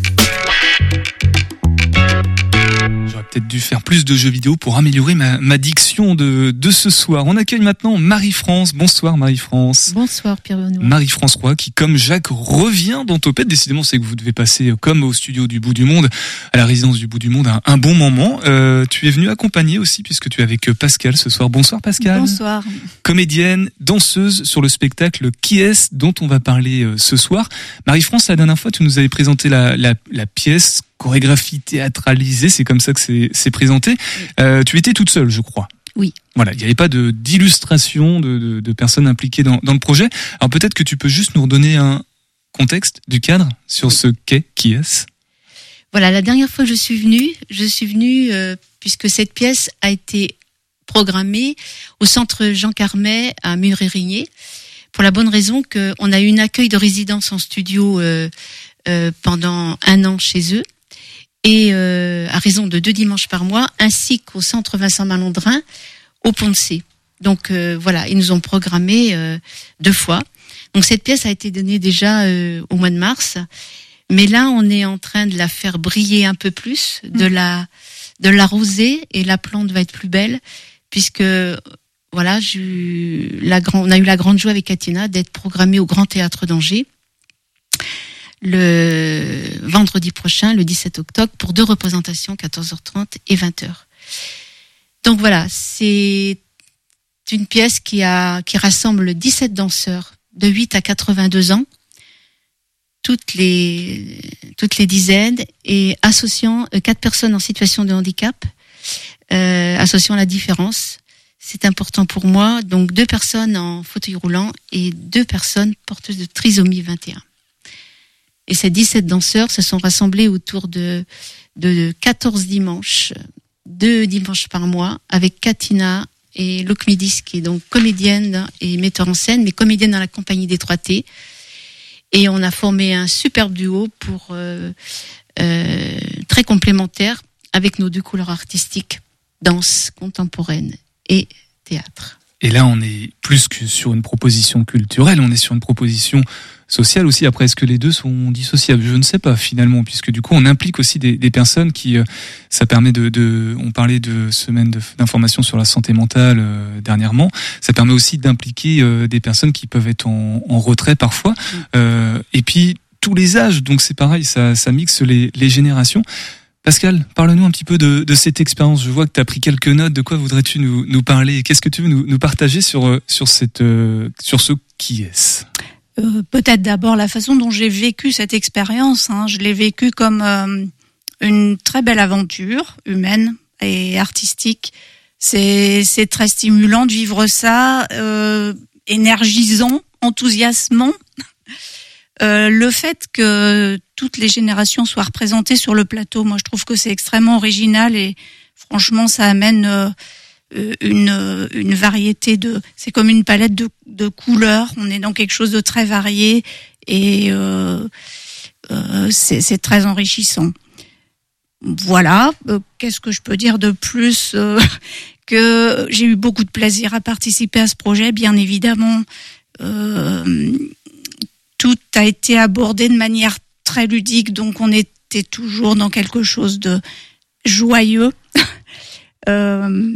S5: J'aurais peut-être dû faire plus de jeux vidéo pour améliorer ma, ma diction de, de ce soir. On accueille maintenant Marie-France. Bonsoir Marie-France.
S12: Bonsoir Pierre Benoît.
S5: Marie-France Roy qui, comme Jacques, revient dans Topette. Décidément, c'est que vous devez passer, comme au studio du bout du monde, à la résidence du bout du monde, un, un bon moment. Euh, tu es venue accompagner aussi, puisque tu es avec Pascal ce soir. Bonsoir Pascal.
S12: Bonsoir.
S5: Comédienne, danseuse sur le spectacle Qui est-ce dont on va parler euh, ce soir. Marie-France, la dernière fois, tu nous avais présenté la, la, la pièce chorégraphie théâtralisée, c'est comme ça que c'est, c'est présenté. Euh, tu étais toute seule, je crois.
S12: Oui.
S5: Voilà, il n'y avait pas de d'illustration de, de, de personnes impliquées dans, dans le projet. Alors peut-être que tu peux juste nous redonner un contexte du cadre sur ce qu'est Qui est-ce ?
S12: Voilà, la dernière fois que je suis venue, je suis venue euh, puisque cette pièce a été programmée au centre Jean Carmet à Murérigné, pour la bonne raison qu'on a eu un accueil de résidence en studio euh, euh, pendant un an chez eux. Et euh, à raison de deux dimanches par mois, ainsi qu'au centre Vincent Malandrin, au Pont de C. Donc euh, voilà, ils nous ont programmé euh, deux fois. Donc cette pièce a été donnée déjà euh, au mois de mars, mais là on est en train de la faire briller un peu plus, de la de l'arroser, et la plante va être plus belle, puisque voilà, j'ai eu la grande, on a eu la grande joie avec Katina d'être programmée au Grand Théâtre d'Angers le vendredi prochain, le dix-sept octobre, pour deux représentations, quatorze heures trente et vingt heures. Donc voilà, c'est une pièce qui a qui rassemble dix-sept danseurs de huit à quatre-vingt-deux ans, toutes les toutes les dizaines, et associant quatre personnes en situation de handicap, euh, associant la différence. C'est important pour moi. Donc deux personnes en fauteuil roulant et deux personnes porteuses de trisomie vingt et un. Et ces dix-sept danseurs se sont rassemblés autour de, de quatorze dimanches, deux dimanches par mois, avec Katina et Lokmidis, qui est donc comédienne et metteur en scène, mais comédienne dans la compagnie des trois T. Et on a formé un superbe duo pour euh, euh, très complémentaire avec nos deux couleurs artistiques, danse contemporaine et théâtre.
S5: Et là, on est plus que sur une proposition culturelle, on est sur une proposition sociale aussi. Après, est-ce que les deux sont dissociables ? Je ne sais pas finalement, puisque du coup, on implique aussi des, des personnes qui, euh, ça permet de, de, on parlait de semaines de, d'information sur la santé mentale euh, dernièrement. Ça permet aussi d'impliquer euh, des personnes qui peuvent être en, en retrait parfois. Euh, et puis tous les âges, donc c'est pareil, ça, ça mixe les, les générations. Pascal, parle-nous un petit peu de, de cette expérience. Je vois que tu as pris quelques notes. De quoi voudrais-tu nous, nous parler ? Qu'est-ce que tu veux nous, nous partager sur, sur, cette, euh, sur ce Qui est-ce ?
S13: euh, Peut-être d'abord la façon dont j'ai vécu cette expérience. Hein. Je l'ai vécue comme euh, une très belle aventure humaine et artistique. C'est, c'est très stimulant de vivre ça, euh, énergisant, enthousiasmant. Euh, le fait que toutes les générations soient représentées sur le plateau, moi je trouve que c'est extrêmement original, et franchement ça amène euh, une, une variété de, c'est comme une palette de, de couleurs. On est dans quelque chose de très varié, et euh, euh, c'est, c'est très enrichissant. Voilà, euh, qu'est-ce que je peux dire de plus euh, que j'ai eu beaucoup de plaisir à participer à ce projet, bien évidemment. Euh, Tout a été abordé de manière très ludique, donc on était toujours dans quelque chose de joyeux. euh,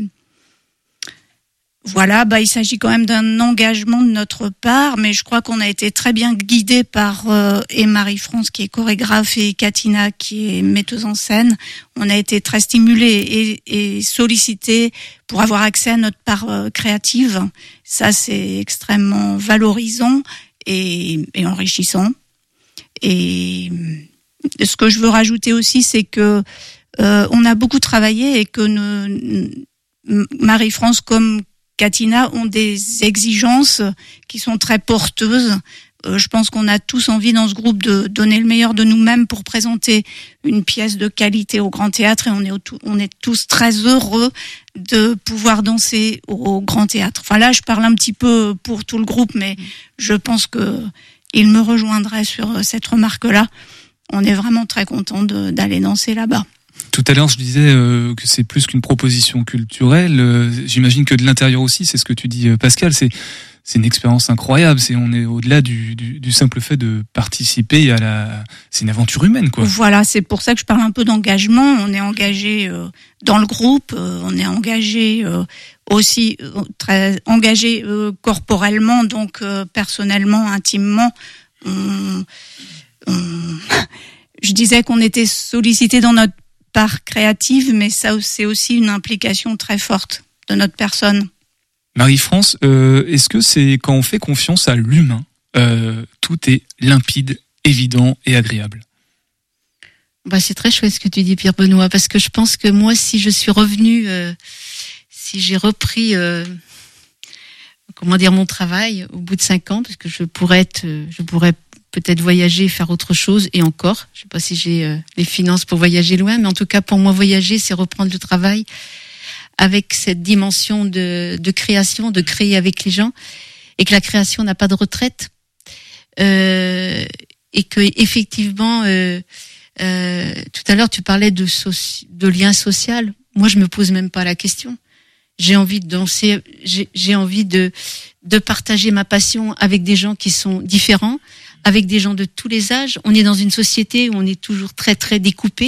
S13: voilà, bah il s'agit quand même d'un engagement de notre part, mais je crois qu'on a été très bien guidés par euh, et Marie-France qui est chorégraphe et Katina qui est metteuse en scène. On a été très stimulés et, et sollicités pour avoir accès à notre part euh, créative. Ça, c'est extrêmement valorisant et, et enrichissant. Et ce que je veux rajouter aussi, c'est que euh, on a beaucoup travaillé et que ne, Marie-France comme Katina ont des exigences qui sont très porteuses. Euh, je pense qu'on a tous envie dans ce groupe de donner le meilleur de nous-mêmes pour présenter une pièce de qualité au Grand Théâtre, et on est, au, on est tous très heureux de pouvoir danser au Grand Théâtre. Enfin là, je parle un petit peu pour tout le groupe, mais je pense que il me rejoindrait sur cette remarque-là. On est vraiment très content de, d'aller danser là-bas.
S5: Tout à l'heure, je disais euh, que c'est plus qu'une proposition culturelle. Euh, j'imagine que de l'intérieur aussi, c'est ce que tu dis, euh, Pascal. C'est c'est une expérience incroyable. C'est on est au-delà du, du, du simple fait de participer à la. C'est une aventure humaine, quoi.
S13: Voilà, c'est pour ça que je parle un peu d'engagement. On est engagé euh, dans le groupe. Euh, on est engagé euh, aussi euh, très engagé euh, corporellement, donc euh, personnellement, intimement. On, on... Je disais qu'on était sollicité dans notre part créative, mais ça c'est aussi une implication très forte de notre personne.
S5: Marie-France, euh, est-ce que c'est quand on fait confiance à l'humain, euh, tout est limpide, évident et agréable?
S12: Bah c'est très chouette ce que tu dis, Pierre Benoît, parce que je pense que moi, si je suis revenue, euh, si j'ai repris, euh, comment dire, mon travail au bout de cinq ans, parce que je pourrais être, je pourrais peut-être voyager, faire autre chose, et encore, je sais pas si j'ai euh, les finances pour voyager loin, mais en tout cas pour moi voyager, c'est reprendre le travail avec cette dimension de, de création, de créer avec les gens, et que la création n'a pas de retraite, euh, et que effectivement, euh, euh, tout à l'heure tu parlais de, soci, de lien social. Moi, je me pose même pas la question. J'ai envie de danser, j'ai, j'ai envie de de partager ma passion avec des gens qui sont différents, avec des gens de tous les âges. On est dans une société où on est toujours très très découpé.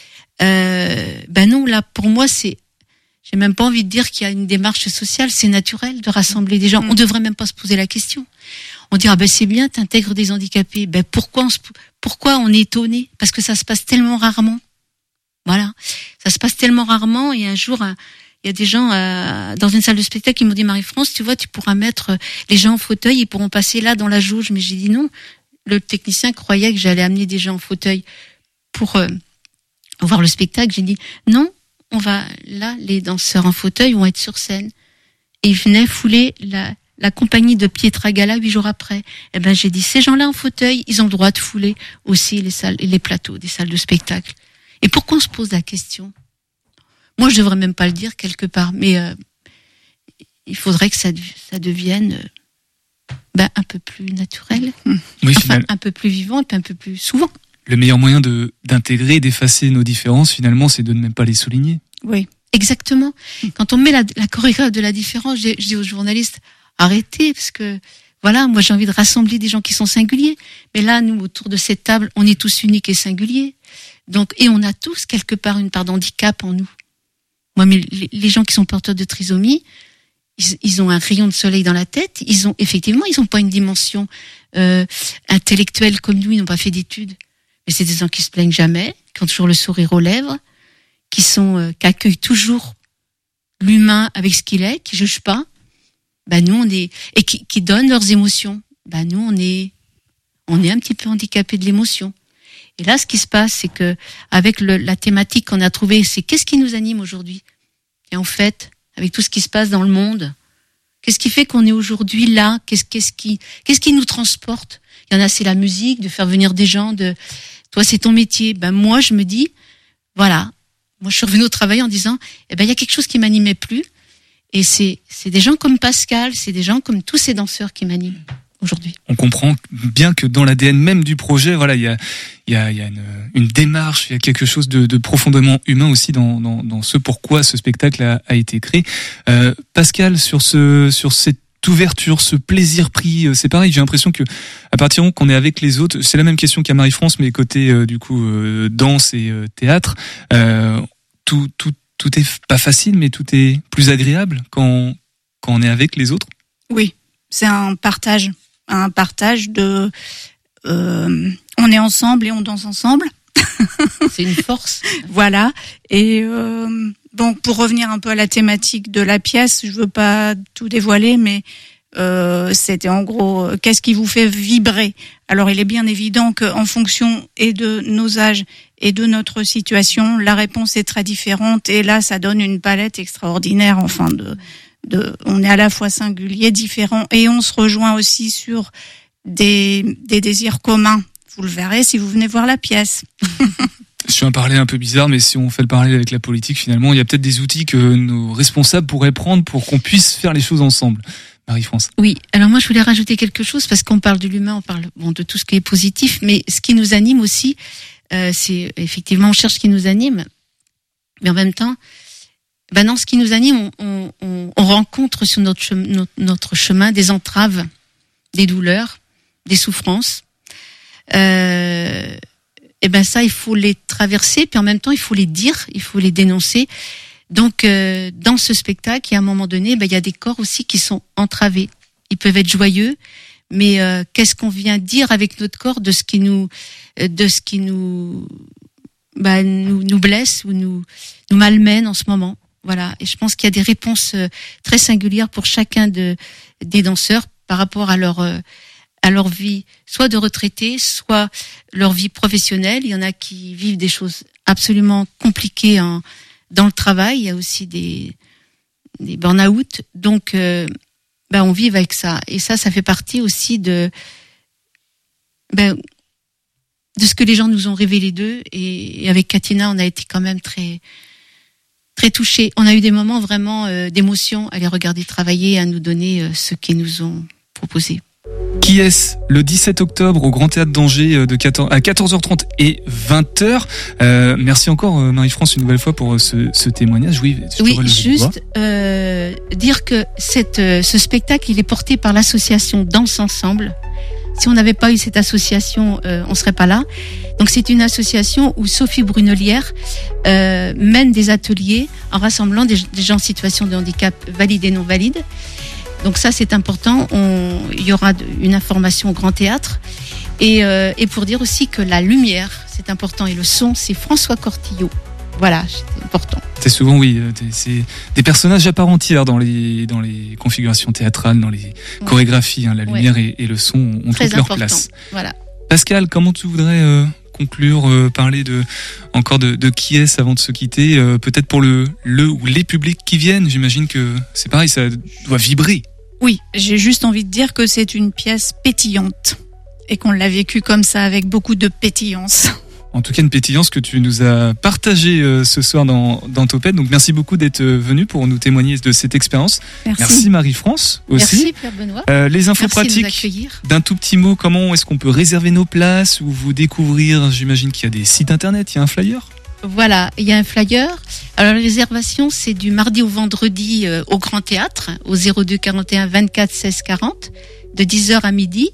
S12: Euh, ben non, là pour moi c'est, j'ai même pas envie de dire qu'il y a une démarche sociale. C'est naturel de rassembler des gens. On devrait même pas se poser la question. On dira ben c'est bien, t'intègres des handicapés. Ben pourquoi on se, pourquoi on est étonné? Parce que ça se passe tellement rarement. Voilà, ça se passe tellement rarement. Et un jour, un, il y a des gens euh, dans une salle de spectacle qui m'ont dit Marie-France, tu vois, tu pourras mettre les gens en fauteuil, ils pourront passer là dans la jauge. Mais j'ai dit non. Le technicien croyait que j'allais amener des gens en fauteuil pour euh, voir le spectacle. J'ai dit non, on va là, les danseurs en fauteuil vont être sur scène. Et ils venaient fouler la, la compagnie de Pietragala huit jours après. Eh ben j'ai dit ces gens-là en fauteuil, ils ont le droit de fouler aussi les salles, les plateaux des salles de spectacle. Et pourquoi on se pose la question? Moi, je devrais même pas le dire quelque part, mais euh, il faudrait que ça, ça devienne euh, ben, un peu plus naturel,
S5: oui,
S12: enfin,
S5: final...
S12: un peu plus vivant et un peu plus souvent.
S5: Le meilleur moyen de d'intégrer, d'effacer nos différences, finalement, c'est de ne même pas les souligner.
S12: Oui, exactement. Quand on met la, la chorégraphe de la différence, je, je dis aux journalistes, arrêtez, parce que voilà, moi j'ai envie de rassembler des gens qui sont singuliers. Mais là, nous, autour de cette table, on est tous uniques et singuliers. Donc, et on a tous quelque part une part d'handicap en nous. Moi, mais les, les gens qui sont porteurs de trisomie, ils, ils ont un rayon de soleil dans la tête. Ils ont effectivement, ils n'ont pas une dimension euh, intellectuelle comme nous. Ils n'ont pas fait d'études. Mais c'est des gens qui se plaignent jamais, qui ont toujours le sourire aux lèvres, qui sont, euh, qui accueillent toujours l'humain avec ce qu'il est, qui jugent pas. Ben nous, on est et qui, qui donnent leurs émotions. Ben nous, on est, on est un petit peu handicapés de l'émotion. Et là, ce qui se passe, c'est que avec le, la thématique qu'on a trouvée, c'est qu'est-ce qui nous anime aujourd'hui? Et en fait, avec tout ce qui se passe dans le monde, qu'est-ce qui fait qu'on est aujourd'hui là? Qu'est-ce, qu'est-ce qui, qu'est-ce qui nous transporte? Il y en a, c'est la musique, de faire venir des gens. De, toi, c'est ton métier. Ben moi, je me dis, voilà, moi, je suis revenue au travail en disant, eh ben, il y a quelque chose qui m'animait plus. Et c'est, c'est des gens comme Pascal, c'est des gens comme tous ces danseurs qui m'animent aujourd'hui.
S5: On comprend bien que dans l'A D N même du projet, voilà, il y a, il y a, il y a une, une démarche, il y a quelque chose de, de profondément humain aussi dans, dans, dans ce pourquoi ce spectacle a, a été créé. Euh, Pascal, sur ce, sur cette ouverture, ce plaisir pris, c'est pareil. J'ai l'impression que à partir du moment qu'on est avec les autres, c'est la même question qu'à Marie-France, mais côté euh, du coup euh, danse et euh, théâtre, euh, tout, tout, tout est pas facile, mais tout est plus agréable quand, quand on est avec les autres.
S13: Oui, c'est un partage. un partage de euh, on est ensemble et on danse ensemble.
S12: C'est une force.
S13: Voilà. Et euh, donc pour revenir un peu à la thématique de la pièce, je veux pas tout dévoiler, mais Euh, c'était en gros, euh, qu'est-ce qui vous fait vibrer? Alors, il est bien évident qu'en fonction et de nos âges et de notre situation, la réponse est très différente. Et là, ça donne une palette extraordinaire. Enfin, de, de, on est à la fois singulier, différent, et on se rejoint aussi sur des, des désirs communs. Vous le verrez si vous venez voir la pièce.
S5: Je suis un parler un peu bizarre, mais si on fait le parallèle avec la politique, finalement, il y a peut-être des outils que nos responsables pourraient prendre pour qu'on puisse faire les choses ensemble. Marie-France.
S12: Oui, alors moi je voulais rajouter quelque chose parce qu'on parle de l'humain, on parle bon, de tout ce qui est positif, mais ce qui nous anime aussi, euh, c'est effectivement on cherche ce qui nous anime, mais en même temps, ben dans ce qui nous anime, on, on, on rencontre sur notre chemin, notre, notre chemin des entraves, des douleurs, des souffrances. Euh, et ben ça, il faut les traverser, puis en même temps, il faut les dire, il faut les dénoncer. Donc, euh, dans ce spectacle, il y a un moment donné, ben, il y a des corps aussi qui sont entravés. Ils peuvent être joyeux, mais euh, qu'est-ce qu'on vient dire avec notre corps de ce qui nous, de ce qui nous, ben, nous, nous blesse ou nous, nous malmène en ce moment. Voilà. Et je pense qu'il y a des réponses très singulières pour chacun de des danseurs par rapport à leur euh, à leur vie, soit de retraités, soit leur vie professionnelle. Il y en a qui vivent des choses absolument compliquées en dans le travail, il y a aussi des, des burn-out. Donc, euh, ben, on vit avec ça. Et ça, ça fait partie aussi de, ben, de ce que les gens nous ont révélé d'eux. Et, et avec Katina, on a été quand même très, très touchés. On a eu des moments vraiment euh, d'émotion à les regarder travailler, à nous donner euh, ce qu'ils nous ont proposé.
S5: Qui est-ce le dix-sept octobre au Grand Théâtre d'Angers de quatorze à quatorze heures trente et vingt heures. Euh, merci encore Marie-France une nouvelle fois pour ce, ce témoignage. Oui, je
S12: oui juste euh, dire que cette, ce spectacle il est porté par l'association Danse Ensemble. Si on n'avait pas eu cette association, euh, on serait pas là. Donc c'est une association où Sophie Brunelière euh, mène des ateliers en rassemblant des, des gens en situation de handicap valides et non valides. Donc ça c'est important, on, il y aura une information au Grand Théâtre et, euh, et pour dire aussi que la lumière c'est important et le son c'est François Cortillo, voilà c'est important.
S5: C'est souvent oui, c'est des personnages à part entière dans les, dans les configurations théâtrales, dans les ouais. chorégraphies, hein, la lumière ouais. et, et le son ont
S12: Très
S5: toute leur
S12: important.
S5: place.
S12: Voilà.
S5: Pascal, comment tu voudrais euh, conclure, euh, parler de encore de, de qui est-ce avant de se quitter, euh, peut-être pour le, le ou les publics qui viennent, j'imagine que c'est pareil, ça doit vibrer.
S13: Oui, j'ai juste envie de dire que c'est une pièce pétillante et qu'on l'a vécue comme ça avec beaucoup de pétillance.
S5: En tout cas, une pétillance que tu nous as partagée euh, ce soir dans, dans Topette. Donc, merci beaucoup d'être venu pour nous témoigner de cette expérience.
S12: Merci,
S5: merci Marie-France aussi.
S12: Merci Pierre-Benoît.
S5: Euh, les infos merci pratiques d'un tout petit mot, comment est-ce qu'on peut réserver nos places ou vous découvrir? J'imagine qu'il y a des sites internet, il y a un flyer.
S12: Voilà, il y a un flyer. Alors la réservation, c'est du mardi au vendredi euh, au Grand Théâtre, au zéro deux quarante et un vingt-quatre seize quarante, de dix heures à midi.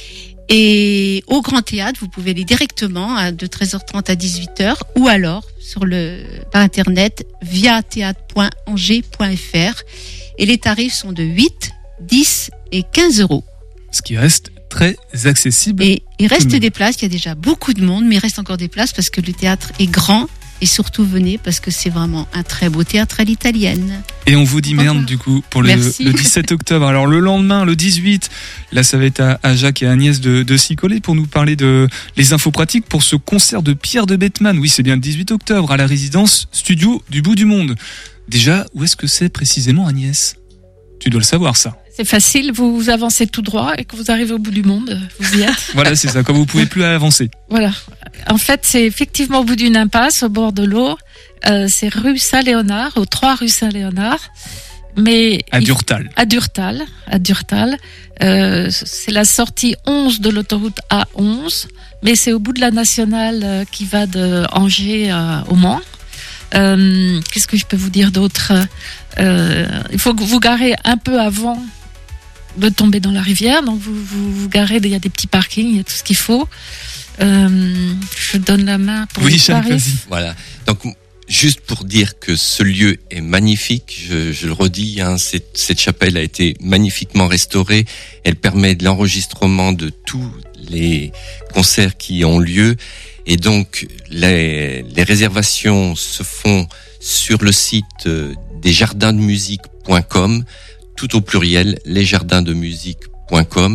S12: Et au Grand Théâtre, vous pouvez aller directement à, de treize heures trente à dix-huit heures ou alors sur le par internet via théâtre point angers point f r. Et les tarifs sont de huit, dix et quinze euros.
S5: Ce qui reste très accessible.
S12: Et il reste des places, il y a déjà beaucoup de monde, mais il reste encore des places parce que le théâtre est grand. Et surtout, venez parce que c'est vraiment un très beau théâtre à l'italienne.
S5: Et on vous dit merde voilà. du coup pour le, le dix-sept octobre. Alors le lendemain, le dix-huit, là ça va être à, à Jacques et à Agnès de, de s'y coller pour nous parler de les infos pratiques pour ce concert de Pierre de Bettman. Oui, c'est bien le dix-huit octobre à la résidence studio du bout du monde. Déjà, où est-ce que c'est précisément, Agnès? Tu dois le savoir ça.
S9: C'est facile, vous avancez tout droit et quand vous arrivez au bout du monde, vous y êtes.
S5: Voilà, c'est ça, quand vous pouvez plus avancer.
S9: Voilà. En fait, c'est effectivement au bout d'une impasse, au bord de l'eau. Euh, c'est rue Saint-Léonard, aux trois rue Saint-Léonard. Mais
S5: à Durtal.
S9: À Durtal, à Durtal. Euh, c'est la sortie onze de l'autoroute A onze, mais c'est au bout de la nationale euh, qui va de Angers euh, au Mans. Euh, qu'est-ce que je peux vous dire d'autre? euh, Il faut que vous garez un peu avant de tomber dans la rivière, donc vous vous, vous garez, il y a des petits parkings, il y a tout ce qu'il faut. Euh, je donne la main pour
S5: oui,
S9: les tarifs.
S7: Voilà. Donc juste pour dire que ce lieu est magnifique, je, je le redis, hein, cette, cette chapelle a été magnifiquement restaurée. Elle permet de l'enregistrement de tous les concerts qui ont lieu. Et donc, les, les réservations se font sur le site desjardins de musique point com. tout au pluriel, lesjardinsdemusique point com.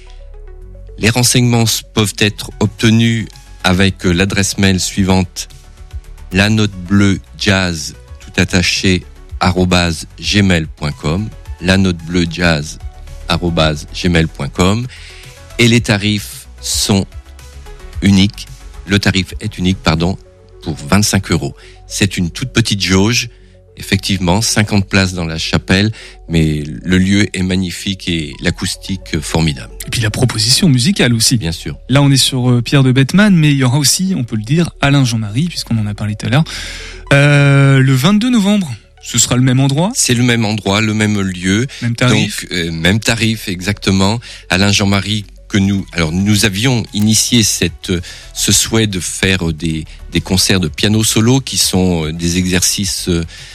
S7: Les renseignements peuvent être obtenus avec l'adresse mail suivante, la note bleue jazz tout attaché arobase gmail point com, la note bleue jazz arobase gmail point com, et les tarifs sont uniques. Le tarif est unique, pardon, pour vingt-cinq euros. C'est une toute petite jauge. Effectivement, cinquante places dans la chapelle, mais le lieu est magnifique et l'acoustique formidable.
S5: Et puis la proposition musicale aussi.
S7: Bien sûr.
S5: Là, on est sur euh, Pierre de Bettman, mais il y aura aussi, on peut le dire, Alain Jean-Marie, puisqu'on en a parlé tout à l'heure. Euh, le vingt-deux novembre, ce sera le même endroit ?
S7: C'est le même endroit, le même lieu.
S5: Même tarif.
S7: Donc, euh, même tarif, exactement. Alain Jean-Marie, que nous, alors nous avions initié cette, ce souhait de faire des, des concerts de piano solo qui sont des exercices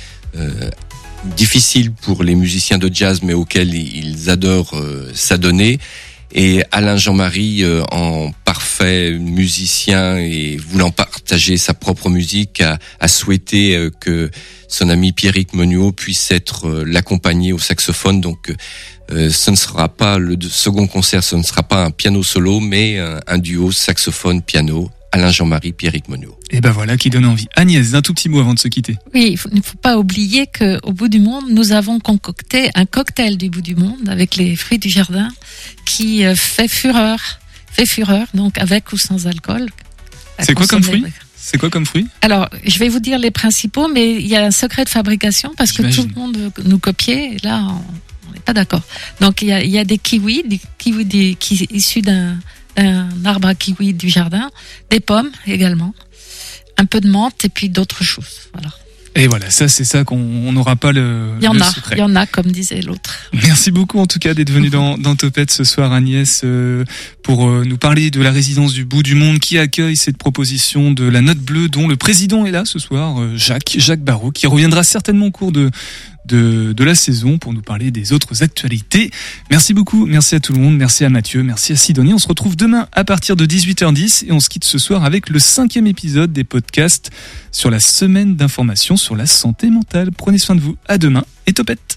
S7: Euh, difficile pour les musiciens de jazz, mais auxquels ils adorent euh, s'adonner. Et Alain Jean-Marie, euh, en parfait musicien et voulant partager sa propre musique, a, a souhaité euh, que son ami Pierrick Menuot puisse être euh, l'accompagner au saxophone. Donc, euh, ce ne sera pas le second concert, ce ne sera pas un piano solo, mais un, un duo saxophone-piano. Alain Jean-Marie, Pierrick Menuot.
S5: Et ben voilà qui donne envie. Agnès, d'un tout petit mot avant de se quitter.
S9: Oui, il ne faut pas oublier qu'au bout du monde, nous avons concocté un cocktail du bout du monde avec les fruits du jardin qui fait fureur, fait fureur, donc avec ou sans alcool.
S5: C'est quoi comme fruit ? C'est quoi comme fruit ?
S9: Alors, je vais vous dire les principaux, mais il y a un secret de fabrication parce
S5: J'imagine.
S9: que tout le monde veut nous copier. Et là, on n'est pas d'accord. Donc, il y a, il y a des kiwis, des kiwis des, qui issus d'un un arbre à kiwi du jardin, des pommes également, un peu de menthe et puis d'autres choses. Voilà.
S5: Et voilà, ça c'est ça qu'on n'aura pas le,
S9: il y en
S5: le
S9: a,
S5: secret.
S9: Il y en a, comme disait l'autre.
S5: Merci beaucoup en tout cas d'être venu dans, dans Topette ce soir, Agnès, euh, pour euh, nous parler de la résidence du bout du monde qui accueille cette proposition de la Note Bleue, dont le président est là ce soir, euh, Jacques, Jacques Barrault, qui reviendra certainement au cours de De, de la saison pour nous parler des autres actualités. Merci beaucoup, merci à tout le monde, merci à Mathieu, merci à Sidonie. On se retrouve demain à partir de dix-huit heures dix et on se quitte ce soir avec le cinquième épisode des podcasts sur la semaine d'information sur la santé mentale. Prenez soin de vous, à demain et Topette.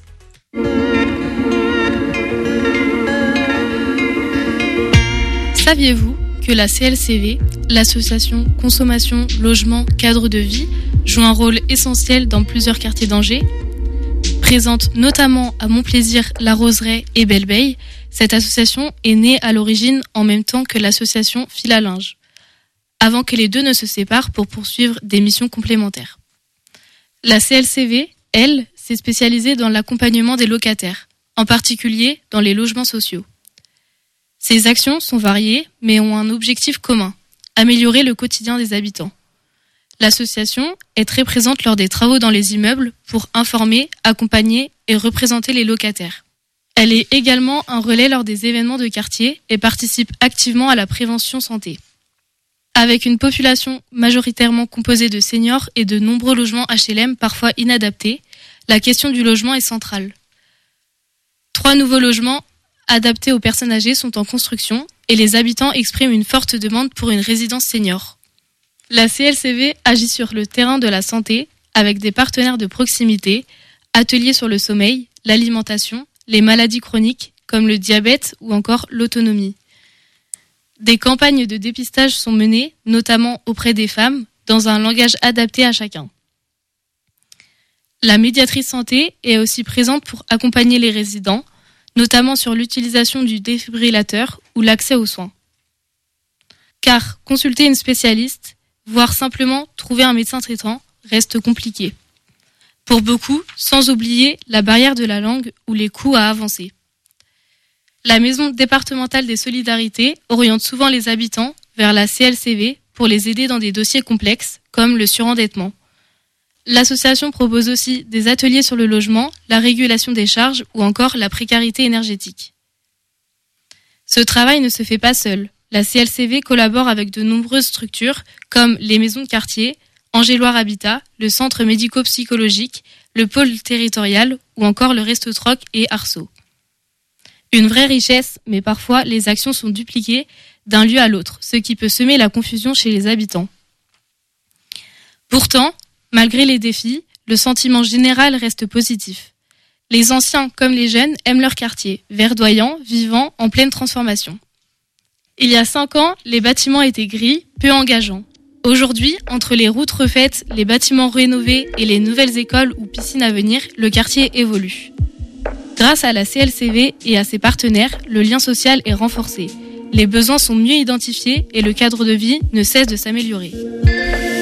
S6: Saviez-vous que la C L C V, l'association Consommation, Logement, Cadre de Vie, joue un rôle essentiel dans plusieurs quartiers d'Angers ? Présente notamment à Montplaisir, La Roseraie et Belle-Beille, cette association est née à l'origine en même temps que l'association Fil à linge, avant que les deux ne se séparent pour poursuivre des missions complémentaires. La C L C V, elle, s'est spécialisée dans l'accompagnement des locataires, en particulier dans les logements sociaux. Ces actions sont variées, mais ont un objectif commun, améliorer le quotidien des habitants. L'association est très présente lors des travaux dans les immeubles pour informer, accompagner et représenter les locataires. Elle est également un relais lors des événements de quartier et participe activement à la prévention santé. Avec une population majoritairement composée de seniors et de nombreux logements H L M parfois inadaptés, la question du logement est centrale. Trois nouveaux logements adaptés aux personnes âgées sont en construction et les habitants expriment une forte demande pour une résidence senior. La C L C V agit sur le terrain de la santé avec des partenaires de proximité, ateliers sur le sommeil, l'alimentation, les maladies chroniques comme le diabète ou encore l'autonomie. Des campagnes de dépistage sont menées, notamment auprès des femmes, dans un langage adapté à chacun. La médiatrice santé est aussi présente pour accompagner les résidents, notamment sur l'utilisation du défibrillateur ou l'accès aux soins. Car consulter une spécialiste, voire simplement trouver un médecin traitant, reste compliqué. Pour beaucoup, sans oublier la barrière de la langue ou les coûts à avancer. La Maison départementale des solidarités oriente souvent les habitants vers la C L C V pour les aider dans des dossiers complexes, comme le surendettement. L'association propose aussi des ateliers sur le logement, la régulation des charges ou encore la précarité énergétique. Ce travail ne se fait pas seul. La C L C V collabore avec de nombreuses structures comme les maisons de quartier, Angers-Loire Habitat, le centre médico-psychologique, le pôle territorial ou encore le Resto Troc et Arceau. Une vraie richesse, mais parfois les actions sont dupliquées d'un lieu à l'autre, ce qui peut semer la confusion chez les habitants. Pourtant, malgré les défis, le sentiment général reste positif. Les anciens comme les jeunes aiment leur quartier, verdoyant, vivant, en pleine transformation. Il y a cinq ans, les bâtiments étaient gris, peu engageants. Aujourd'hui, entre les routes refaites, les bâtiments rénovés et les nouvelles écoles ou piscines à venir, le quartier évolue. Grâce à la C L C V et à ses partenaires, le lien social est renforcé. Les besoins sont mieux identifiés et le cadre de vie ne cesse de s'améliorer.